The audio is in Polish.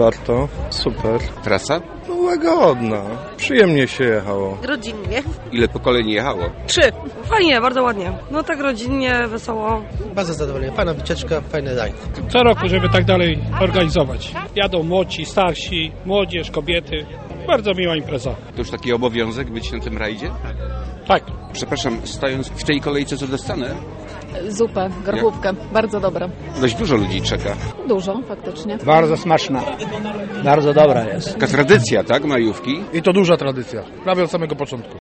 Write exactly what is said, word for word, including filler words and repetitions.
warto, super. Trasa? No, łagodna, przyjemnie się jechało. Rodzinnie. Ile pokoleń jechało? Trzy. Fajnie, bardzo ładnie. No tak rodzinnie, wesoło. Bardzo zadowolenie. Fajna wycieczka, fajny rajd. Co roku, żeby tak dalej organizować. Jadą młodzi, starsi, młodzież, kobiety. Bardzo miła impreza. To już taki obowiązek być na tym rajdzie? Tak. Przepraszam, stojąc w tej kolejce, co dostanę? Zupę, garchówkę. Bardzo dobra. Dość dużo ludzi czeka. Dużo, faktycznie. Bardzo smaczna. Bardzo dobra jest. Taka tradycja, tak? Majówki? I to duża tradycja, prawie od samego początku.